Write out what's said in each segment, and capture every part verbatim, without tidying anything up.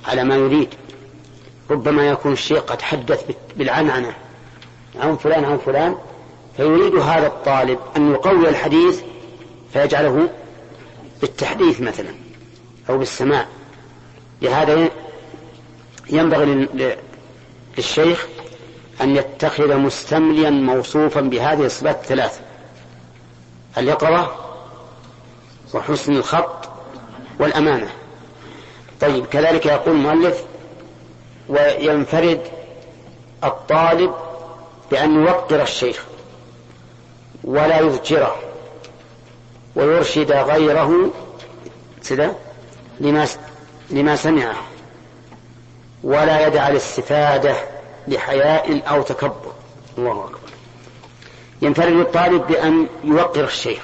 على ما يريد. ربما يكون الشيخ قد حدث بالعنعنة عن فلان عن فلان، فيريد هذا الطالب أن يقوي الحديث فيجعله بالتحديث مثلا أو بالسماع. لهذا ينبغي للشيخ أن يتخذ مستمليا موصوفا بهذه الصفات الثلاث: اليقظة وحسن الخط والأمانة. طيب، كذلك يقول المؤلف: وينفرد الطالب بأن يوقر الشيخ ولا يذكره ويرشد غيره لما لما سمعه، ولا يدع الاستفادة لحياء أو تكبر. الله أكبر. ينفرد الطالب بأن يوقر الشيخ.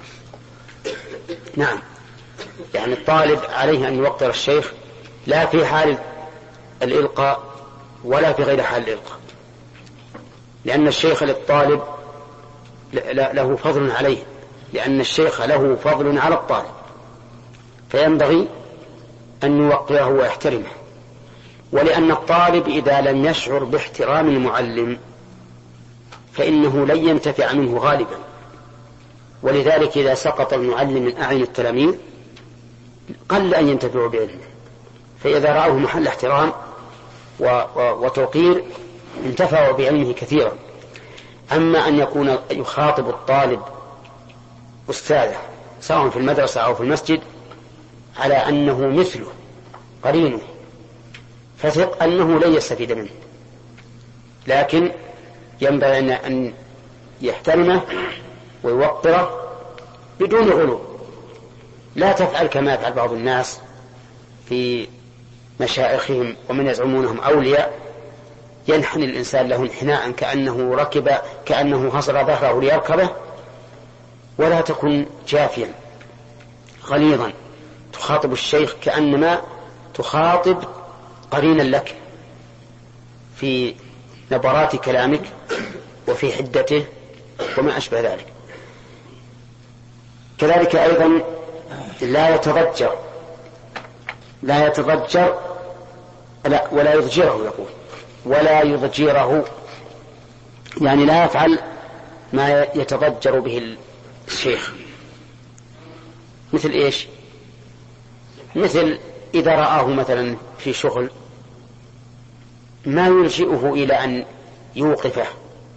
نعم، يعني الطالب عليه أن يوقر الشيخ، لا في حال الإلقاء ولا في غير حال الإلقاء، لأن الشيخ للطالب له فضل عليه، لأن الشيخ له فضل على الطالب، فينبغي أن يوقره ويحترمه. ولأن الطالب إذا لم يشعر باحترام المعلم فإنه لن ينتفع منه غالبا. ولذلك إذا سقط المعلم من أعين التلاميذ قل أن ينتفعوا بعلمه، فإذا رأوه محل احترام وتوقير انتفعوا بعلمه كثيرا. أما أن يكون يخاطب الطالب أستاذه سواء في المدرسة أو في المسجد على أنه مثله قرينه، فثق أنه لن يستفيد منه، لكن ينبغي أن يحترمه ويوقره بدون غلو. لا تفعل كما يفعل بعض الناس في مشايخهم ومن يزعمونهم أولياء، ينحني الإنسان له انحناء كأنه ركب كأنه حصر ظهره ليركبه، ولا تكن جافيا غليظا تخاطب الشيخ كأنما تخاطب قرينا لك في نبرات كلامك وفي حدته وما أشبه ذلك. كذلك أيضا لا يتضجر لا يتضجر لا ولا يضجره، يقول ولا يضجره، يعني لا يفعل ما يتضجر به الشيخ. مثل إيش؟ مثل إذا رآه مثلا في شغل ما يلجئه إلى أن يوقفه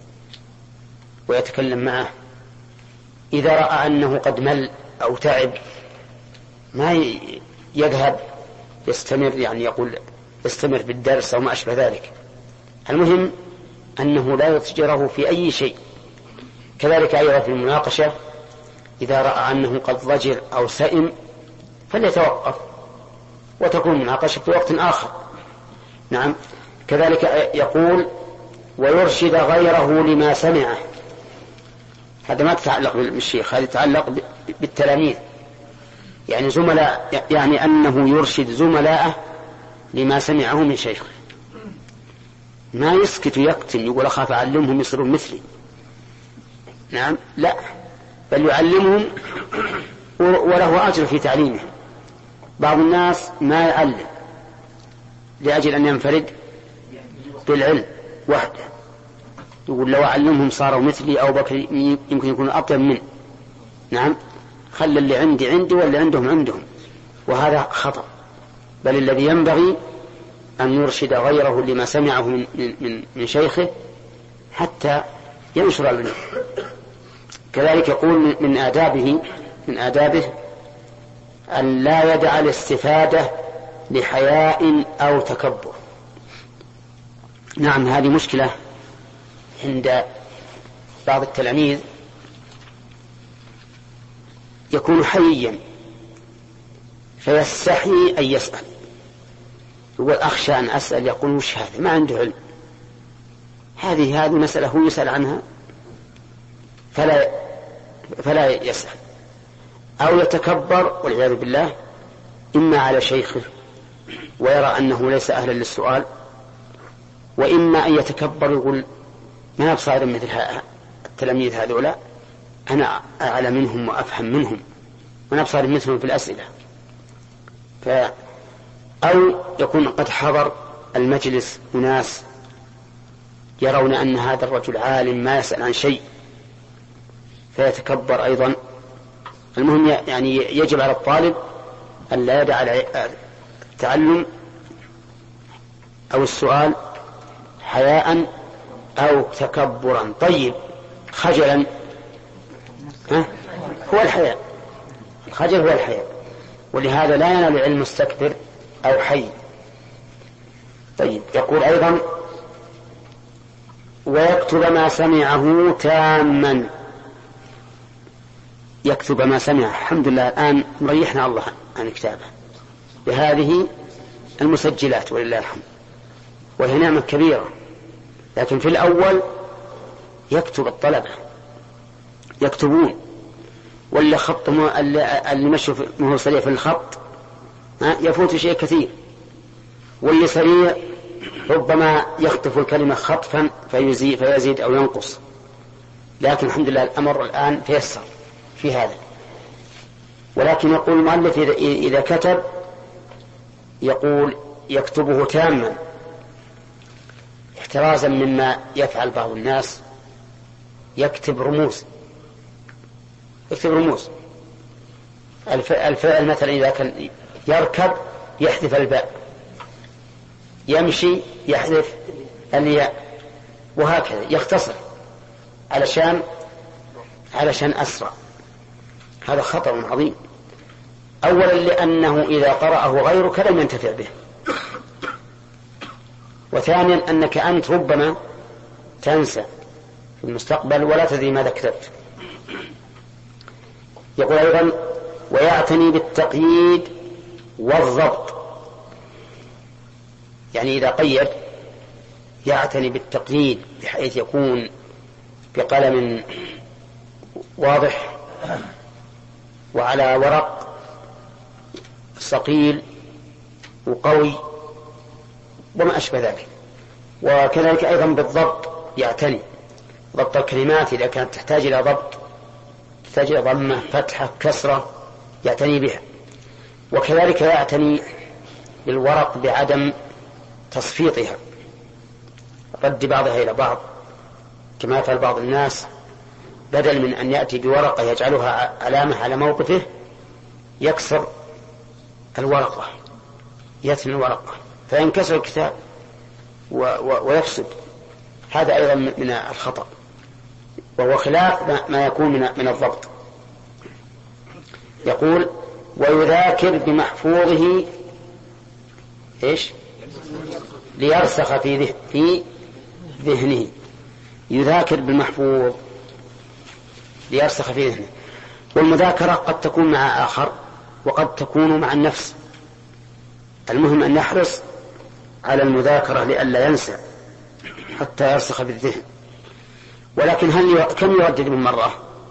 ويتكلم معه. إذا رأى أنه قد مل أو تعب ما يذهب يستمر، يعني يقول يستمر بالدرس أو ما أشبه ذلك. المهم أنه لا يضجره في أي شيء. كذلك أيضا في المناقشة إذا رأى أنه قد ضجر أو سئم فليتوقف وتكون المناقشة في وقت آخر. نعم. كذلك يقول ويرشد غيره لما سمعه. هذا ما تتعلق بالشيخ، هذا يتعلق بالتلاميذ، يعني زملاء، يعني أنه يرشد زملاءه لما سمعه من شيخه. ما يسكت يكتم يقول أخاف أعلمهم يصيرون مثلي. نعم، لا، بل يعلمهم وله أجر في تعليمه. بعض الناس ما يعلم لأجل أن ينفرد بالعلم وحده، يقول لو أعلمهم صاروا مثلي أو بكر يمكن يكونوا أطيب منه. نعم، خلي اللي عندي عندي واللي عندهم عندهم، وهذا خطأ. بل الذي ينبغي أن يرشد غيره لما سمعه من, من, من شيخه حتى ينشر العلم. كذلك يقول من آدابه من آدابه أن لا يدع الاستفادة لحياء أو تكبر. نعم، هذه مشكلة عند بعض التلاميذ، يكون حييا فيستحي أن يسأل، يقول أخشى أن أسأل، يقول وش هذا، ما عنده علم، هذه هذه مسألة هو يسأل عنها فلا فلا يسأل، أو يتكبر والعياذ بالله إما على شيخه ويرى أنه ليس أهلا للسؤال، وإما أن يتكبر يقول ما أبصار مثل التلاميذ هذولا، أنا أعلم منهم وأفهم منهم، وأنا أبصار مثلهم في الأسئلة. أو يكون قد حضر المجلس أناس يرون أن هذا الرجل عالم ما يسأل عن شيء فيتكبر أيضا. المهم يعني يجب على الطالب أن لا يدع التعلم أو السؤال حياء أو تكبرا. طيب خجلا ها؟ هو الحياء، الخجل هو الحياء، ولهذا لا ينال العلم مستكبر أو حي. طيب يقول أيضا ويكتب ما سمعه تاما. يكتب ما سمع. الحمد لله الآن مريحنا الله عن كتابه بهذه المسجلات ولله الحمد، وهي نعمة كبيرة. لكن في الأول يكتب الطلبة يكتبون، واللي خط اللي مشوا مهو سريع في الخط يفوت شيء كثير، واللي سريع ربما يخطف الكلمة خطفا فيزيد, فيزيد أو ينقص. لكن الحمد لله الأمر الآن تيسر في هذا. ولكن يقول المؤلف إذا كتب يقول يكتبه تاما احترازا مما يفعل بعض الناس، يكتب رموز يكتب رموز الفعل مثلا إذا كان يركب يحذف الباء، يمشي يحذف الياء، وهكذا يختصر علشان علشان أسرع. هذا خطأ عظيم. أولا لأنه إذا قرأه غيرك لم ينتفع به، وثانيا أنك أنت ربما تنسى في المستقبل ولا تدري ماذا كتبت. يقول أيضا ويعتني بالتقييد والضبط، يعني إذا قيد يعتني بالتقييد بحيث يكون بقلم واضح وعلى ورق ثقيل وقوي وما أشبه ذلك. وكذلك أيضا بالضبط يعتني ضبط الكلمات إذا كانت تحتاج إلى ضبط، تحتاج إلى ضمة فتحة كسرة يعتني بها. وكذلك يعتني بالورق بعدم تصفيطها، رد بعضها إلى بعض كما يفعل بعض الناس، بدل من أن يأتي بورقة يجعلها علامة على موقفه يكسر الورقة يثني الورقة فينكسر الكتاب و و ويفسد. هذا أيضا من الخطأ، وهو خلاف ما يكون من, من الضبط. يقول ويذاكر بمحفوظه إيش ليرسخ في, ذه في ذهنه. يذاكر بالمحفوظ ليرسخ في ذهنه. والمذاكرة قد تكون مع آخر وقد تكون مع النفس. المهم أن يحرص على المذاكرة لئلا ينسى حتى يرسخ بالذهن. ولكن هل كم يردد من مرة؟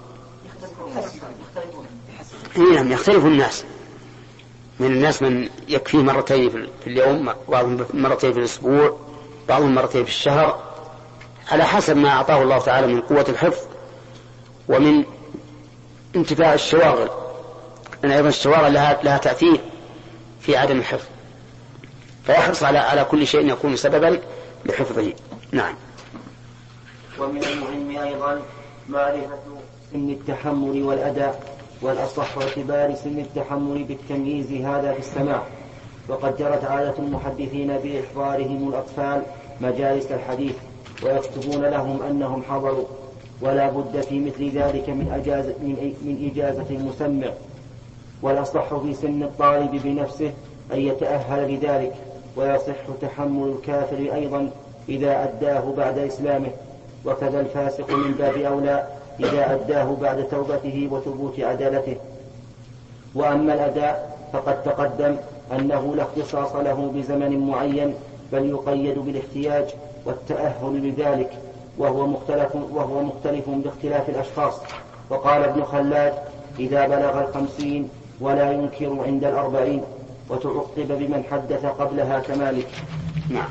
نعم يختلف الناس. من الناس من يكفيه مرتين في اليوم، بعضهم مرتين في الأسبوع، بعضهم مرتين في الشهر، على حسب ما أعطاه الله تعالى من قوة الحفظ ومن انتفاع الشواغل، لأن أيضا الشواغل لها, لها تأثير في عدم الحفظ، فيحرص على على كل شيء يكون سببا لحفظه. نعم. ومن المهم أيضا معرفة سن التحمل والأداء، والأصح اعتبار سن التحمل بالتمييز هذا في السماع. وقد جرت عادة المحدثين بإحضارهم الأطفال مجالس الحديث ويكتبون لهم أنهم حضروا، ولا بد في مثل ذلك من إجازة, من إجازة المسمع. والأصح في سن الطالب بنفسه أن يتأهل لذلك، ويصح تحمل الكافر أيضا إذا أداه بعد إسلامه، وكذا الفاسق من باب أولى إذا أداه بعد توبته وثبوت عدالته. وأما الأداء فقد تقدم أنه لا اختصاص له بزمن معين، بل يقيد بالاحتياج والتأهل لذلك، وهو مختلف, وهو مختلف باختلاف الأشخاص. وقال ابن خلاد إذا بلغ الخمسين ولا ينكر عند الأربعين، وتعقب بمن حدث قبلها كمالك. نعم.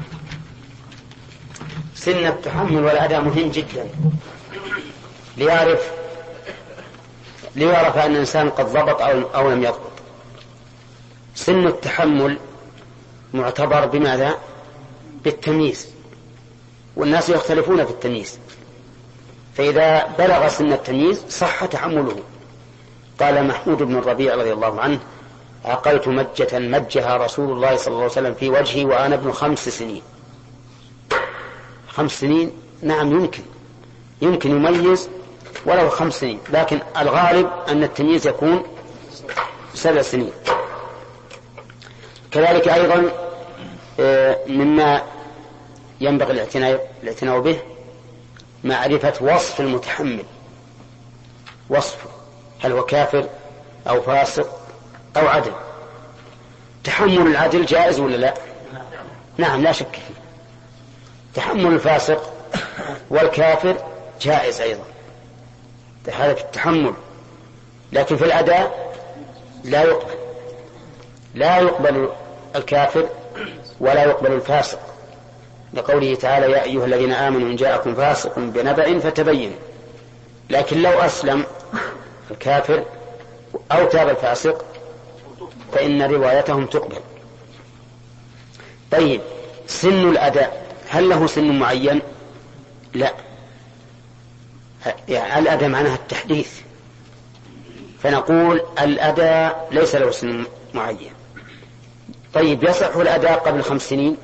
سن التحمل والأداء مهم جدا ليعرف ليعرف أن الإنسان قد ضبط أو, أو لم يضبط. سن التحمل معتبر بماذا؟ بالتمييز، والناس يختلفون في التمييز، فإذا بلغ سن التمييز صح تحمله. قال محمود بن الربيع رضي الله عنه: عقلت مجة مجها رسول الله صلى الله عليه وسلم في وجهي وأنا ابن خمس سنين. خمس سنين نعم يمكن يمكن يميز ولو خمس سنين، لكن الغالب أن التمييز يكون سبع سنين. كذلك أيضا مما ينبغي الاعتناء به معرفة وصف المتحمل، وصفه هل هو كافر أو فاسق أو عدل. تحمل العدل جائز ولا لا؟ نعم لا شك فيه. تحمل الفاسق والكافر جائز أيضا، هذا في التحمل، لكن في الأداء لا يقبل، لا يقبل الكافر ولا يقبل الفاسق، لقوله تعالى: يا أيها الذين آمنوا إن جاءكم فاسق بنبأ فتبينوا. لكن لو أسلم الكافر أو تاب الفاسق فإن روايتهم تقبل. طيب، سن الأداء هل له سن معين؟ لا، يعني الأداء معناها التحديث، فنقول الأداء ليس له سن معين. طيب، يصح الأداء قبل خمس سنين؟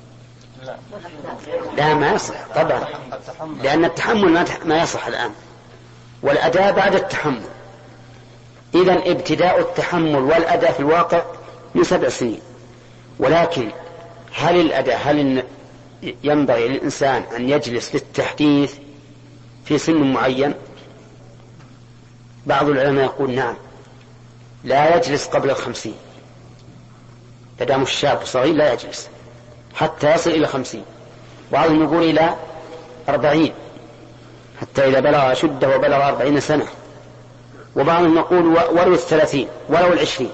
لا، ما يصح طبعا، لأن التحمل ما يصح الآن، والأداء بعد التحمل. إذن ابتداء التحمل والأداء في الواقع من سبع سنين. ولكن هل الأداء هل ينبغي للإنسان أن يجلس للتحديث في سن معين؟ بعض العلماء يقول نعم، لا يجلس قبل الخمسين، فدام الشاب صغير لا يجلس حتى يصل إلى خمسين، وبعضهم يقول إلى أربعين حتى إذا بلغ أشده وبلغ أربعين سنة، وبعضهم يقول ولو الثلاثين ولو العشرين.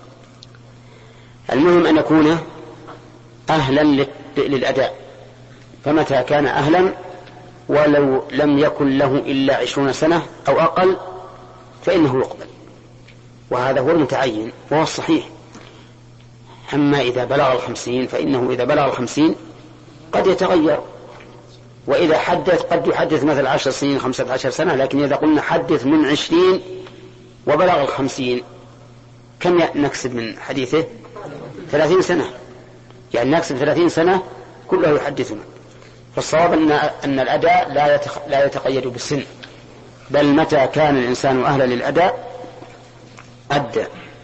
المهم أن يكون أهلا للأداء، فمتى كان أهلا ولو لم يكن له إلا عشرون سنة أو أقل فإنه يقبل، وهذا هو المتعين وهو الصحيح. أما إذا بلغ الخمسين فإنه إذا بلغ الخمسين قد يتغير، وإذا حدث قد يحدث مثل عشر سنين خمسة عشر سنة، لكن إذا قلنا حدث من عشرين وبلغ الخمسين كم نكسب من حديثه؟ ثلاثين سنة، يعني نكسب ثلاثين سنة كله يحدثنا. فالصواب أن, أن الأداء لا, يتخ... لا يتقيد بالسن، بل متى كان الإنسان أهلا للأداء أدى.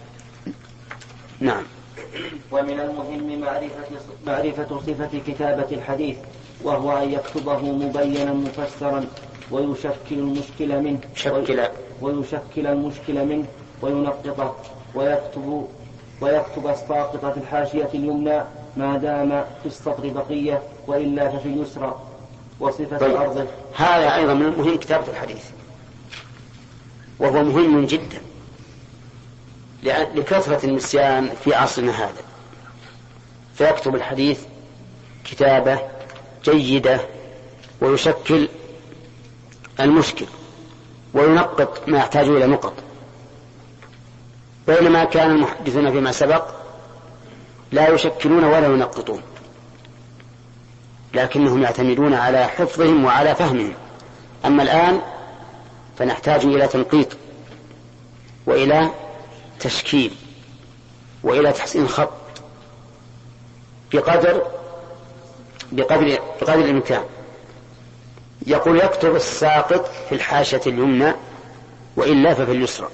نعم. ومن المهم معرفة, معرفة صفة كتابة الحديث، وهو أن يكتبه مبينا مفسرا ويشكل المشكل منه شكل. ويشكل المشكل منه وينقطه، ويكتب ويكتب الساقط في الحاشية اليمنى ما دام في السطر بقية، وإلا ففي اليسرى. وصفة طيب. أرضه. هذا أيضا من المهم كتابة الحديث، وهو مهم جدا لكثرة النسيان في عصرنا هذا، فيكتب الحديث كتابة جيدة ويشكل المشكل وينقط ما يحتاج إلى نقط، بينما كان المحدثون فيما سبق لا يشكلون ولا ينقطون، لكنهم يعتمدون على حفظهم وعلى فهمهم. أما الآن فنحتاج إلى تنقيط وإلى تشكيل وإلى تحسين خط بقدر بقدر بقدر الإمكان. يقول يكتب الساقط في الحاشية اليمنى وإلا ففي اليسرى.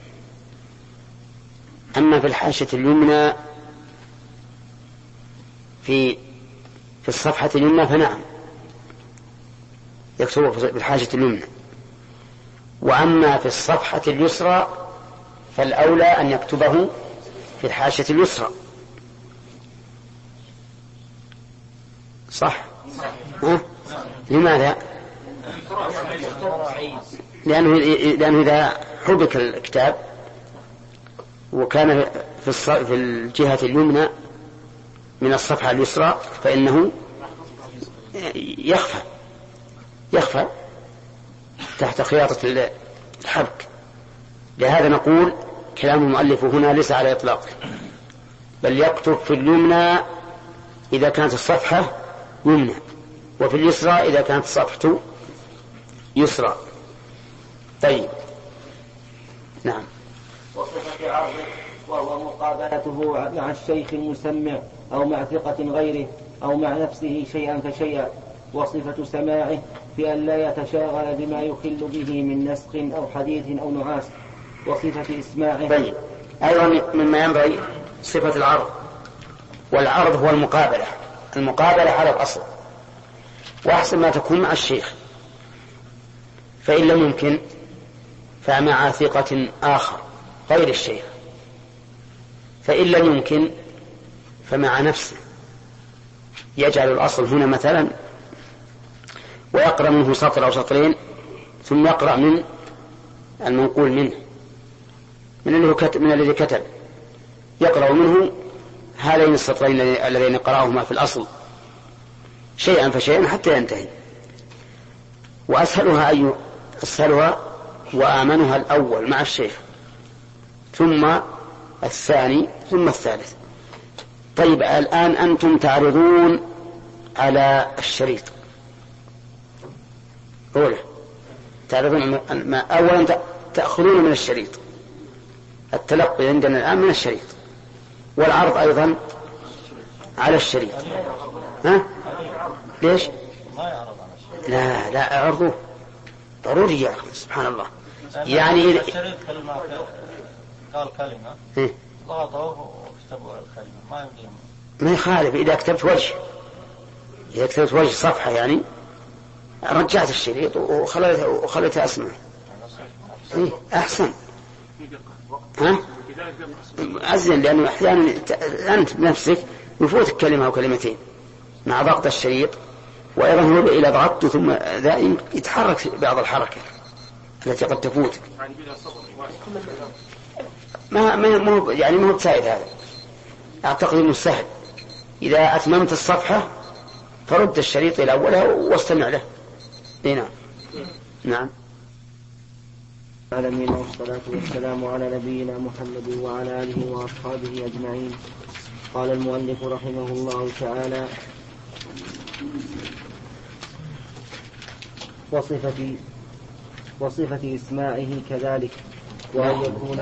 أما في الحاشية اليمنى في في الصفحة اليمنى فنعم يكتبه في الحاشية اليمنى، وأما في الصفحة اليسرى فالأولى أن يكتبه في الحاشية اليسرى. صح؟ ها؟ لماذا؟ لأنه, لأنه إذا حبك الكتاب وكان في, في الجهة اليمنى من الصفحة اليسرى فإنه يخفى يخفى تحت خياطة الحبك. لهذا نقول كلام المؤلف هنا ليس على إطلاق، بل يكتب في اليمنى إذا كانت الصفحة يمنى، وفي اليسرى إذا كانت الصفحة يسرى. طيب نعم. وصفة عرضه وهو مقابلته مع الشيخ المسمع أو مع ثقة غيره أو مع نفسه شيئا فشيئا. وصفة سماعه بأن لا يتشاغل بما يخل به من نسخ أو حديث أو نعاس. وصفة إسماعه. طيب أيضا مما ينبغي صفة العرض، والعرض هو المقابلة، المقابلة على الأصل، وأحسن ما تكون مع الشيخ، فإن لم يمكن فمع ثقة آخر غير الشيخ، فإن لم يمكن فمع نفسه، يجعل الأصل هنا مثلا ويقرأ منه سطر أو سطرين ثم يقرأ من المنقول منه من الذي كتب, من الذي كتب يقرأ منه هذين السطرين الذين قرأهما في الأصل شيئا فشيئا حتى ينتهي. وأسهلها أي أسهلها وآمنها الأول مع الشيخ، ثم الثاني، ثم الثالث. طيب الآن أنتم تعرضون على الشريط، أولا تعرضون أولا تأخذون من الشريط، التلقي عندنا الآن من الشريط، والعرض أيضا على الشريط. ها؟ ليش؟ لا لا عرضوه ضروري يا أخي، سبحان الله. يعني إذا الشريط كلمة قال كلمة ضغطوه وكتبوا الكلمة ما يمديهم، ما يخالف إذا كتبت وجه، إذا كتبت وجه صفحة يعني رجعت الشريط وخليته وخليته أسمع. إيه أحسن. ها؟ أزين، لأنه أحيانا أنت بنفسك يفوتك كلمة أو كلمتين مع ضغط الشريط، وأيضا هو إذا ضغطت ثم ذا يتحرك بعض الحركة التي قد تفوتك. ما ما يعني ما هو بسائد هذا، أعتقد أنه سهل. إذا أتممت الصفحة فرد الشريط إلى أولها واستمع له. نعم نعم. العالمين، والصلاة والسلام على نبينا محمد وعلى آله وأصحابه أجمعين. قال المؤلف رحمه الله تعالى: وصفة وصفة إسماعه كذلك، وأن يكون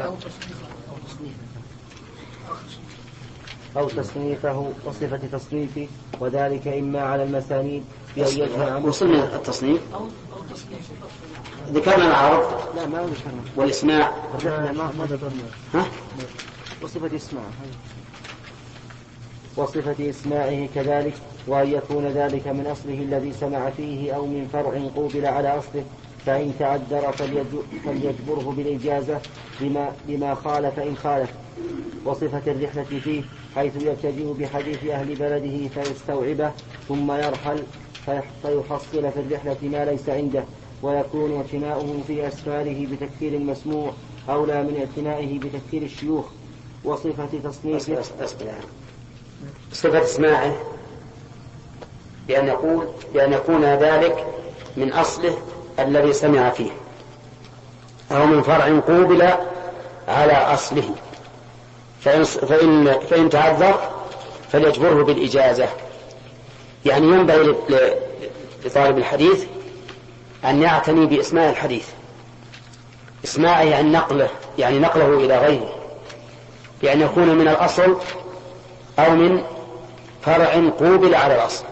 أو تصنيفه، وصفة تصنيفه، وذلك إما على المسانيد بأن يجمع. وصلنا التصنيف، ذكرنا العرض لا ما ذكرنا والإسماع. ما ما ذكرنا. ها؟ وصفة إسماعه وصفة إسماعه كذلك، وأن يكون ذلك من أصله الذي سمع فيه أو من فرع قوبل على أصله، فإن تعذر فليجبره بالإجازة لما, لما خالف إن خالف. وصفة الرحلة فيه، حيث يبتدئ بحديث أهل بلده فيستوعبه ثم يرحل فيحصل في الرحلة ما ليس عنده، ويكون اعتناؤه في أسفاره بتكثير المسموع أولى من اعتنائه بتكثير الشيوخ. وصفة تصنيفه، صفة اسماعه بأن يقول بأن يكون ذلك من أصله الذي سمع فيه أو من فرع قوبل على أصله، فإن, فإن, فإن تعذر فليجبره بالإجازة. يعني ينبغي لطالب الحديث أن يعتني بإسماع الحديث، إسماعه يعني نقله، يعني نقله إلى غيره، بأن يكون من الأصل أو من فرع قوبل على الأصل،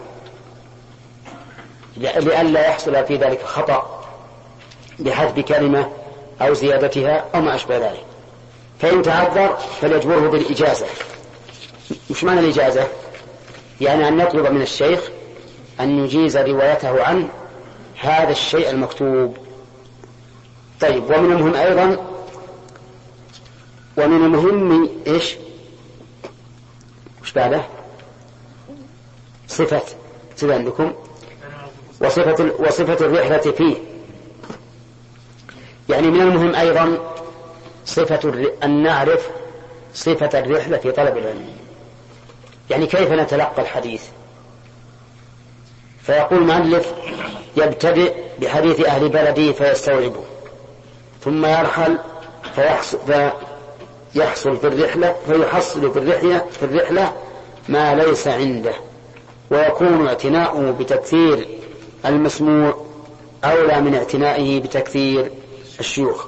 لئلا يحصل في ذلك خطأ بحذف كلمة أو زيادتها أو ما أشبه ذلك. فإن تعذر فليجبره بالإجازة. مش معنى الإجازة؟ يعني أن يطلب من الشيخ أن يجيز روايته عن هذا الشيء المكتوب. طيب، ومن المهم أيضا ومن المهم إيش وش بعده؟ صفة صفة عندكم وصفة, وصفة الرحلة فيه. يعني من المهم أيضا صفة أن نعرف صفة الرحلة في طلب العلم، يعني كيف نتلقى الحديث. فيقول المؤلف: يبتدئ بحديث أهل بلده فيستوعبه، ثم يرحل فيحصل, فيحصل في الرحلة فيحصل في الرحلة, في الرحلة ما ليس عنده. ويكون اعتناؤه بتكثير المسموع أولى من اعتنائه بتكثير الشيوخ.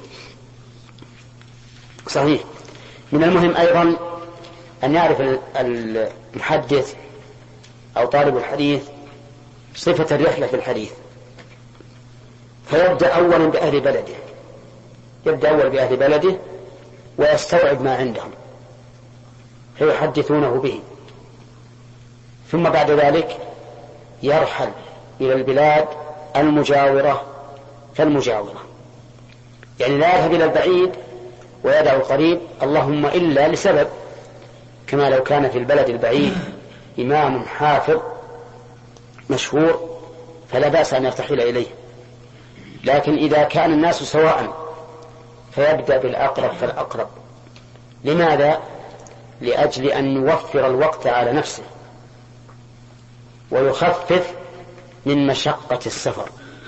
صحيح. من المهم أيضا أن يعرف المحدث أو طالب الحديث صفة الرحلة في الحديث، فيبدأ أولا بأهل بلده، يبدأ أولا بأهل بلده ويستوعب ما عندهم فيحدثونه به، ثم بعد ذلك يرحل إلى البلاد المجاورة فالمجاورة، يعني لا يذهب إلى البعيد ويدع القريب، اللهم إلا لسبب، كما لو كان في البلد البعيد إمام حافظ مشهور فلا بأس أن يرتحل إليه، لكن إذا كان الناس سواء فيبدأ بالأقرب فالأقرب. لماذا؟ لأجل أن يوفر الوقت على نفسه ويخفف من مشقة السفر.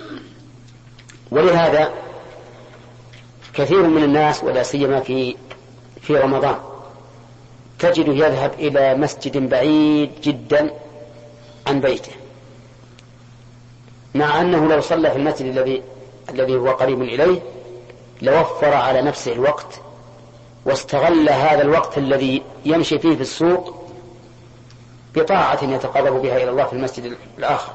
ولهذا كثير من الناس ولا سيما في في رمضان تجده يذهب إلى مسجد بعيد جدا عن بيته، مع أنه لو صلى في المسجد الذي الذي هو قريب إليه لوفر على نفسه الوقت واستغل هذا الوقت الذي يمشي فيه في السوق بطاعة يتقرب بها إلى الله في المسجد الآخر،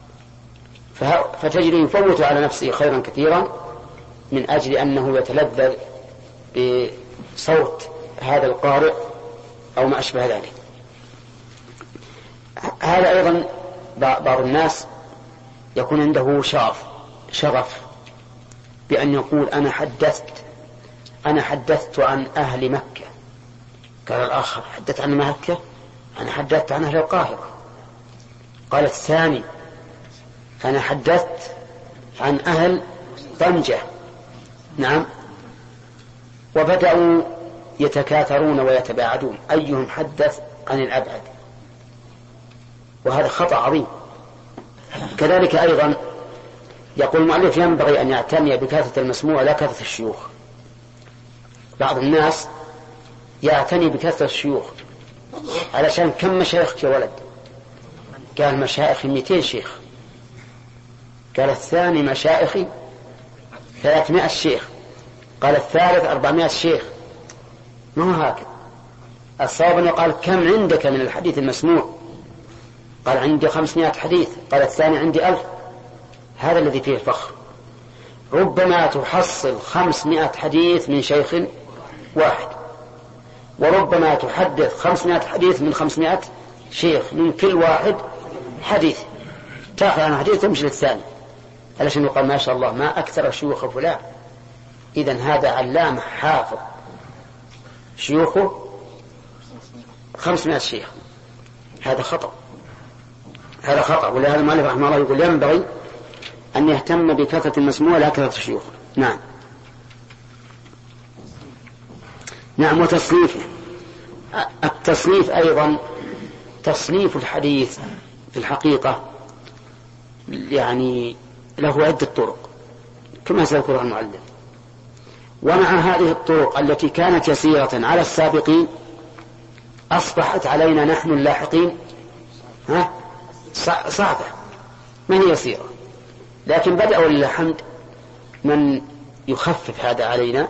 فتجد يفوت على نفسه خيرا كثيرا من أجل أنه يتلذذ بصوت هذا القارئ أو ما أشبه ذلك. هذا أيضا بعض الناس يكون عنده شغف شغف بأن يقول أنا حدثت أنا حدثت عن أهل مكة، قال الآخر حدثت عن مكة، أنا حدثت عن أهل القاهرة، قال الثاني أنا حدثت عن أهل طنجة. نعم، وبدأوا يتكاثرون ويتباعدون أيهم حدث عن الأبعد، وهذا خطأ عظيم. كذلك أيضا يقول المؤلف ينبغي أن يعتني بكثرة المسموع لا كثرة الشيوخ. بعض الناس يعتني بكثرة الشيوخ علشان كم مشايخ يا ولد؟ قال مشايخ مئتين شيخ، قال الثاني مشايخي ثلاثمائة شيخ، قال الثالث أربعمائة شيخ. ما هو هكذا، الصواب أنه قال كم عندك من الحديث المسموع؟ قال عندي خمسمائة حديث، قال الثاني عندي ألف. هذا الذي فيه الفخر. ربما تحصل خمسمائة حديث من شيخ واحد، وربما تحدث خمسمائة حديث من خمسمائة شيخ، من كل واحد حديث، تأخذ عن حديث تمشي للثاني علشان يقال ما شاء الله ما أكثر شيوخ فلان. إذن هذا علامة حافظ شيوخه خمسمائة شيخ، هذا خطأ، هذا خطأ. ولهذا المؤلف رحمه الله يقول ينبغي أن يهتم بكثرة المسموع لا كثرة الشيوخ. نعم نعم وتصنيفه. التصنيف أيضا تصنيف الحديث في الحقيقة يعني له عدة طرق كما سيذكرها المؤلف، ومع هذه الطرق التي كانت يسيرة على السابقين أصبحت علينا نحن اللاحقين ها صعبة، ما هي يسيرة، لكن بدأ ولله الحمد من يخفف هذا علينا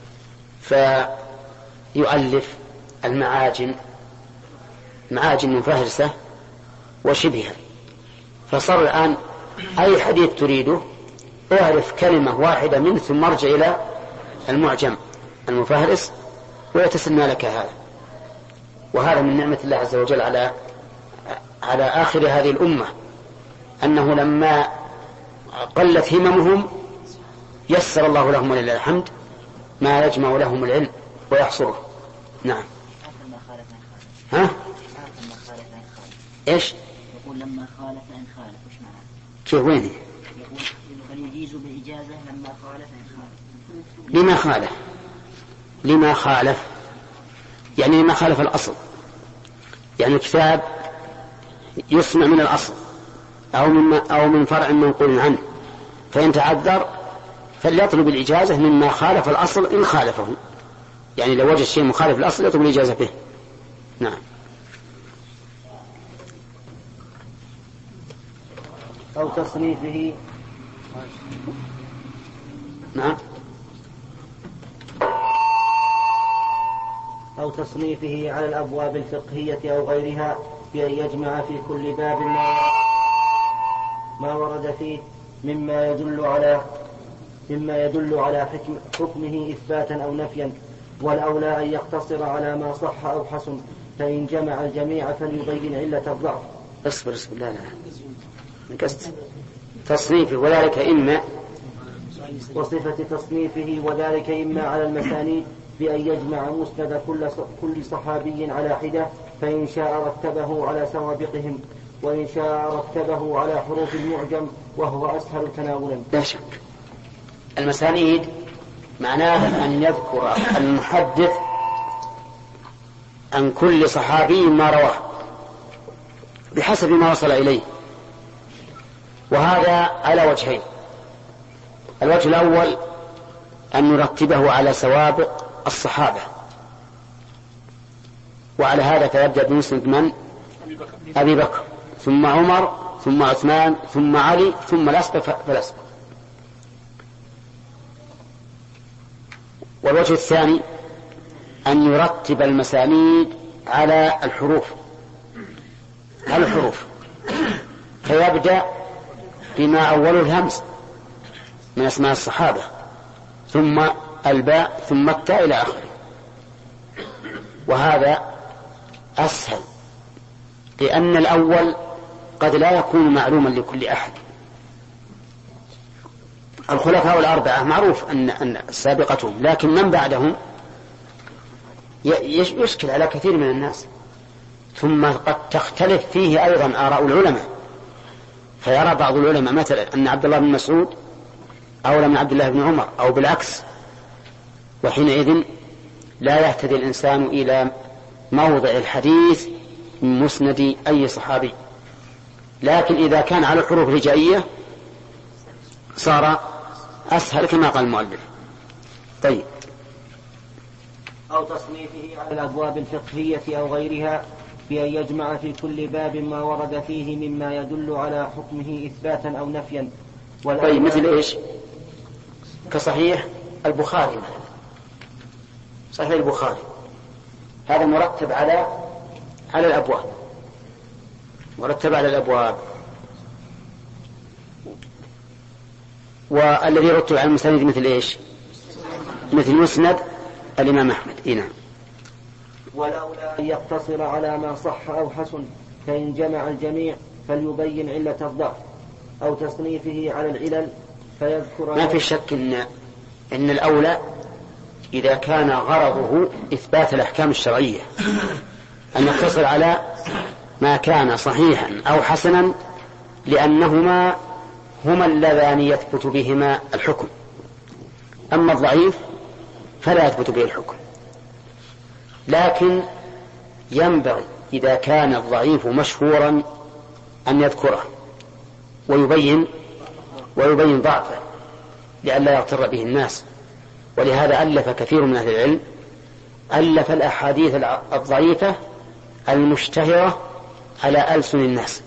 فيؤلف المعاجم، معاجم مفهرسة وشبهها، فصار الآن أي حديث تريده اعرف كلمة واحدة منه ثم ارجع إلى المعجم المفهرس ويتسنى لك هذا. وهذا من نعمة الله عز وجل على على آخر هذه الأمة، أنه لما قلت هممهم يسر الله لهم ولله الحمد ما يجمع لهم العلم ويحصره. نعم. ها؟ إيش؟ يقول لما خالف إن خالف وش معناه؟ كيف وين؟ يقول فليجيز بإجازة لما خالف إن خالف. لما خالف؟ لما خالف يعني لما خالف الأصل، يعني الكتاب يسمع من الأصل أو من أو من فرع منقول عنه، فإن تعذر فليطلب الإجازة مما خالف الأصل إن خالفه، يعني لو وجد شيء مخالف الأصل يطلب الإجازة به. نعم. أو تصنيفه. نعم. أو تصنيفه على الأبواب الفقهية أو غيرها بأن يجمع في كل باب ما ورد فيه مما يدل على مما يدل على حكم حكمه إثباتا أو نفيا، والأولى أن يقتصر على ما صح أو حسن، فإن جمع الجميع فليبين علة الضعف. اصبر اصبر لا لا نكست تصنيفه وذلك إما وصفة تصنيفه وذلك إما على المسانيد بأن يجمع مسند كل كل صحابي على حدة، فإن شاء رتبه على سوابقهم، وإن شاء رتبه على حروف المعجم وهو أسهل تناولا. لا شك المسانيد معناه أن يذكر المحدث عن كل صحابي ما رواه بحسب ما وصل إليه، وهذا على وجهين. الوجه الأول أن نرتبه على سوابق الصحابة، وعلى هذا فيبدأ بمسند من؟ أبي بكر، ثم عمر، ثم عثمان، ثم علي، ثم الأسبق فالأسبق. والوجه الثاني أن يرتب المسانيد على الحروف على الحروف فيبدأ بما أول الهمز من أسماء الصحابة، ثم الباء، ثم التاء إلى آخره. وهذا أسهل، لأن الأول قد لا يكون معلوما لكل أحد. الخلفاء الأربعة معروف أن أن سابقتهم، لكن من بعدهم يشكل على كثير من الناس، ثم قد تختلف فيه أيضا آراء العلماء، فيرى بعض العلماء مثلا أن عبد الله بن مسعود أولى من عبد الله بن عمر أو بالعكس، وحينئذ لا يهتدي الإنسان إلى موضع الحديث من مسند أي صحابي. لكن إذا كان على الحروف الهجائية صار أسهل كما قال المؤلف. طيب. أو تصنيفه على الأبواب الفقهية أو غيرها بأن يجمع في كل باب ما ورد فيه مما يدل على حكمه إثباتا أو نفيا. طيب مثل إيش؟ كصحيح البخاري مثلا، صحيح البخاري هذا مرتب على على الأبواب، مرتب على الأبواب. والذي يرتب على المسانيد مثل إيش؟ مثل مسند الإمام أحمد. إيه. والأولى أن يقتصر على ما صح أو حسن، فإن جمع الجميع فليبين علة الضعف. أو تصنيفه على العلل فيذكر. ما في شك إن إن الأولى إذا كان غرضه إثبات الأحكام الشرعية أن يقتصر على ما كان صحيحا أو حسنا، لأنهما هما اللذان يثبت بهما الحكم. أما الضعيف فلا يثبت به الحكم. لكن ينبغي إذا كان الضعيف مشهورا أن يذكره ويبين ويبين ضعفه لئلا يغتر به الناس. ولهذا ألف كثير من أهل العلم ألف الأحاديث الضعيفة المشتهرة على ألسن الناس،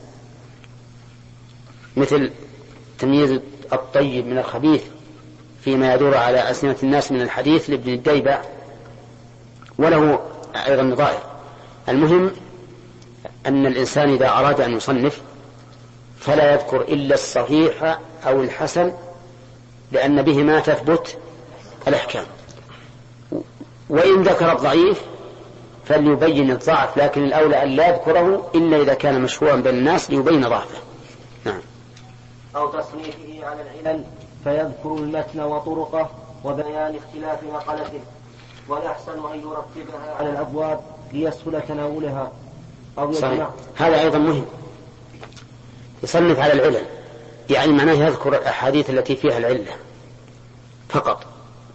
مثل تمييز الطيب من الخبيث فيما يدور على ألسنة الناس من الحديث لابن الديبع، وله أيضا نظائر. المهم أن الإنسان إذا أراد أن يصنف فلا يذكر إلا الصحيح أو الحسن، لأن بهما تثبت الأحكام. وإن ذكر الضعيف فليبين الضعف، لكن الأولى أن لا يذكره إلا إذا كان مشهورا بين الناس ليبين ضعفه. نعم. أو تصنيفه على العلل فيذكر المتن وطرقه وبيان اختلاف نقلته، والأحسن أن يرتبها على الأبواب ليسهل تناولها. أو صحيح. هذا أيضا مهم، يصنف على العلل، يعني معناه يذكر الأحاديث التي فيها العلة فقط،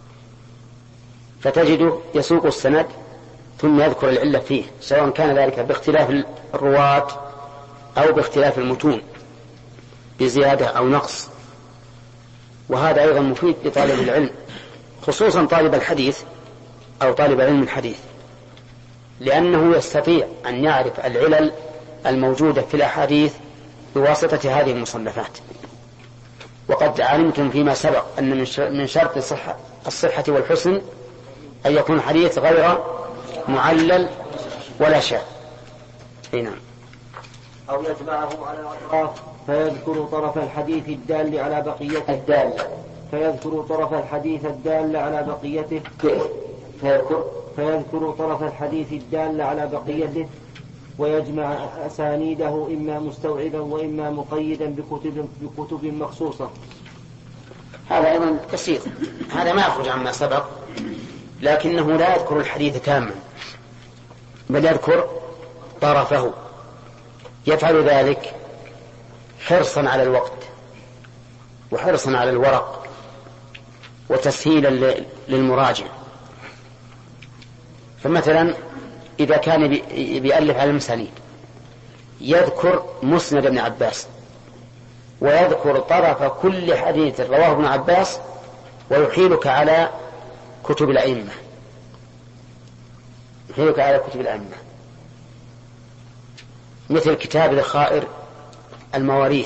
فتجده يسوق السند ثم يذكر العلة فيه، سواء كان ذلك باختلاف الرواة أو باختلاف المتون بزيادة أو نقص. وهذا أيضا مفيد لطالب العلم، خصوصا طالب الحديث أو طالب علم الحديث، لأنه يستطيع أن يعرف العلل الموجودة في الأحاديث بواسطة هذه المصنفات. وقد علمتم فيما سبق أن من شرط الصحة, الصحة والحسن أن يكون الحديث غير معلل ولا شاذ. نعم. أو يتبعه على الأطراف فيذكر طرف الحديث الدال على بقيته الدال فيذكر طرف الحديث الدال على بقيته فيذكر فيذكر طرف الحديث الدال على بقيته ويجمع أسانيده إما مستوعبا وإما مقيدا بكتب, بكتب مخصوصة. هذا أيضا بسيط، هذا ما يخرج عما سبق، لكنه لا يذكر الحديث تاما بل يذكر طرفه. يفعل ذلك حرصا على الوقت وحرصا على الورق وتسهيلا للمراجع. فمثلا إذا كان بيألف على المسانيد يذكر مسند ابن عباس ويذكر طرف كل حديث رواه ابن عباس ويحيلك على كتب الأئمة يحيلك على كتب الأئمة مثل كتاب ذخائر المواريث.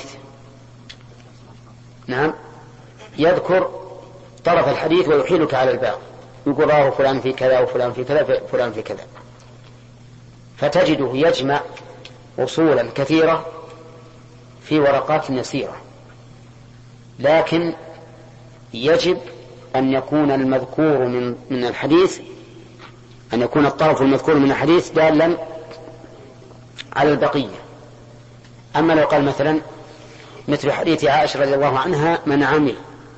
نعم، يذكر طرف الحديث ويحيلك على الباقي، يقول راه فلان في كذا وفلان في كذا فلان في كذا، فتجده يجمع وصولا كثيرة في ورقات يسيرة. لكن يجب أن يكون المذكور من من الحديث أن يكون الطرف المذكور من الحديث دالا على البقية. أما لو قال مثلا مثل حديث عائشة رضي الله عنها من عمل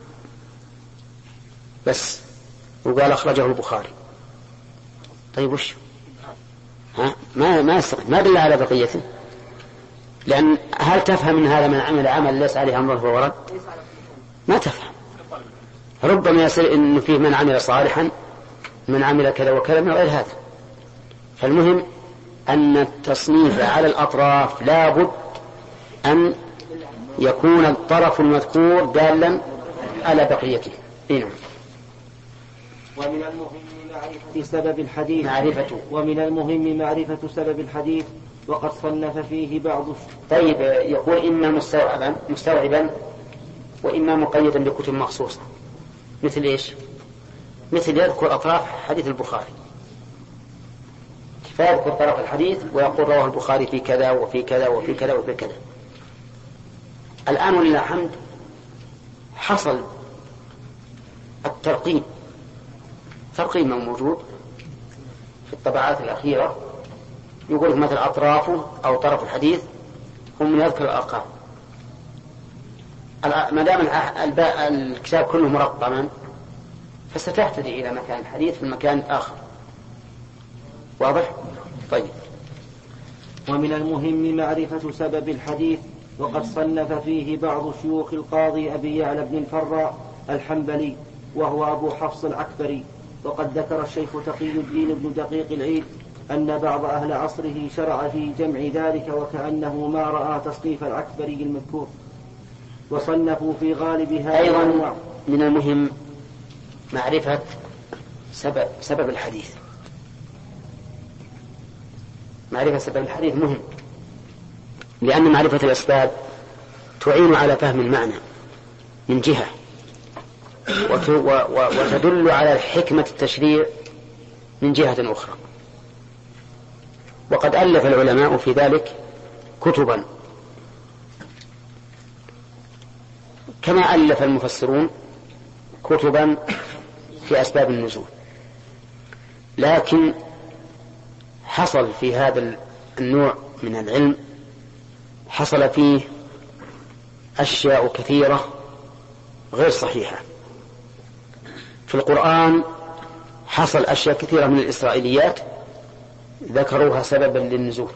بس وقال أخرجه البخاري، طيب وش ها؟ ما ما يستطيع ما دل على بقيته، لأن هل تفهم من هذا من عمل عمل ليس عليه أمر فورا؟ ما تفهم. ربما يصير إنه فيه من عمل صالحا من عمل كذا وكذا من غير هذا. فالمهم أن التصنيف على الأطراف لا بد أن يكون الطرف المذكور دالا على بقيته. نعم. ومن المهم معرفة سبب الحديث معرفة ومن المهم معرفة سبب الحديث وقد صنف فيه بعض. طيب، يقول إما مستوعبا مستوعبا وإما مقيدا بكتب مخصوصة. مثل إيش؟ مثل يذكر أطراف حديث البخاري، فيذكر طرف الحديث ويقول رواه البخاري في كذا وفي كذا وفي كذا وفي كذا. الآن ولله الحمد حصل الترقيم، ترقيم موجود في الطبعات الأخيرة، يقول مثل أطرافه أو طرف الحديث هم من يذكر الأرقام. ما دام الكتاب كله مرقما فستهتدي إلى مكان الحديث في المكان الآخر. واضح؟ طيب. ومن المهم معرفة سبب الحديث وقد صنف فيه بعض شيوخ القاضي أبي يعلى بن الفراء الحنبلي وهو أبو حفص العكبري. وقد ذكر الشيخ تقي الدين بن دقيق العيد أن بعض أهل عصره شرع في جمع ذلك وكأنه ما رأى تصنيف العكبري المذكور، وصنفوا في غالب هذا. أيضا من المهم معرفة سبب, سبب الحديث. معرفة سبب الحديث مهم، لأن معرفة الأسباب تعين على فهم المعنى من جهة وتدل على حكمة التشريع من جهة أخرى. وقد ألف العلماء في ذلك كتبا كما ألف المفسرون كتبا في أسباب النزول. لكن حصل في هذا النوع من العلم حصل فيه أشياء كثيرة غير صحيحة. في القرآن حصل أشياء كثيرة من الإسرائيليات ذكروها سببا للنزول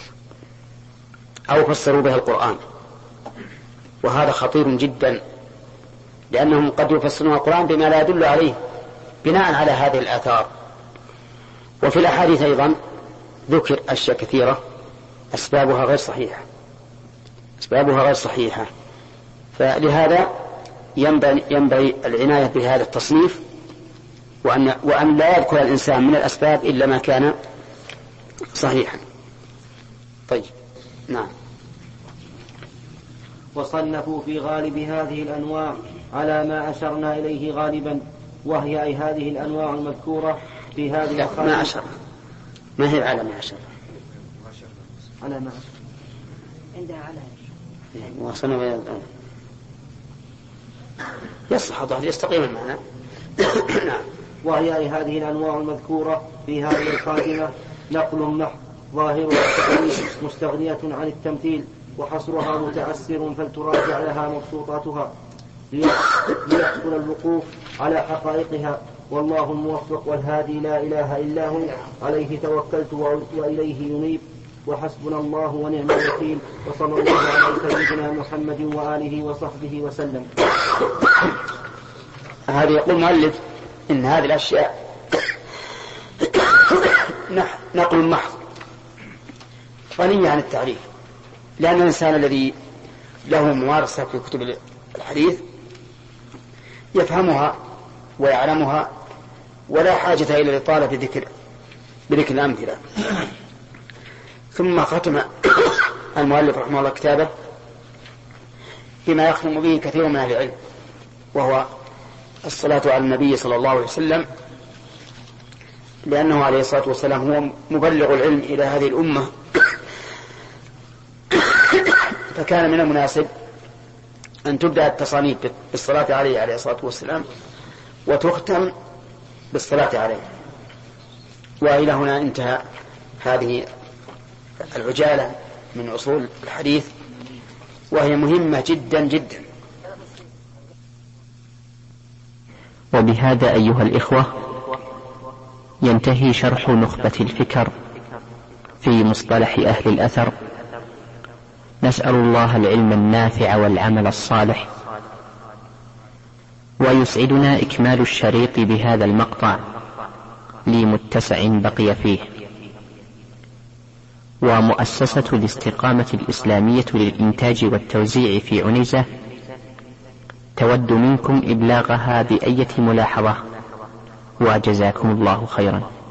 أو فسروا بها القرآن، وهذا خطير جدا، لأنهم قد يفسرون القرآن بما لا يدل عليه بناء على هذه الآثار. وفي الأحاديث أيضا ذكر أشياء كثيرة أسبابها غير صحيحة أسبابها غير صحيحة فلهذا ينبغي العناية بهذا التصنيف، وأن, وأن لا يذكر الإنسان من الأسباب إلا ما كان صحيحا. طيب. نعم. وصنفوا في غالب هذه الأنواع على ما أشرنا إليه غالبا، وهي أي هذه الأنواع المذكورة في هذه الخالب. ما أشر ما هي على ما أشر على ما أشر عندها على وصنف يصح ظهر يستقيم المعنى. نعم. وهي أي هذه الأنواع المذكورة في هذه الخاتمة نقل محض ظاهر مستغنية عن التمثيل، وحصرها متأثر فلتراجع لها مبسوطاتها ليحصل الوقوف على حقائقها. والله الموفق والهادي لا إله إلا هو، عليه توكلت وإليه ينيب، وحسبنا الله ونعم الوكيل، وصلى الله على سيدنا محمد وآله وصحبه وسلم. هذا يقول مؤلف إن هذه الأشياء نقل محض غنية عن التعريف، لأن الإنسان الذي له ممارسة في كتب الحديث يفهمها ويعلمها ولا حاجة إلى الإطالة بذكر بذكر الأمثلة. ثم ختم المؤلف رحمه الله كتابه فيما يختم به كثير من أهل العلم، وهو الصلاة على النبي صلى الله عليه وسلم، لأنه عليه الصلاة والسلام هو مبلغ العلم إلى هذه الأمة، فكان من المناسب أن تبدأ التصانيف بالصلاة عليه عليه الصلاة والسلام وتختم بالصلاة عليه. وإلى هنا انتهى هذه العجالة من أصول الحديث، وهي مهمة جدا جدا. وبهذا أيها الإخوة ينتهي شرح نخبة الفكر في مصطلح أهل الأثر. نسأل الله العلم النافع والعمل الصالح، ويسعدنا إكمال الشريط بهذا المقطع لمتسع بقي فيه. ومؤسسة الاستقامة الإسلامية للإنتاج والتوزيع في عنيزة تود منكم إبلاغها بأية ملاحظة، وجزاكم الله خيرا.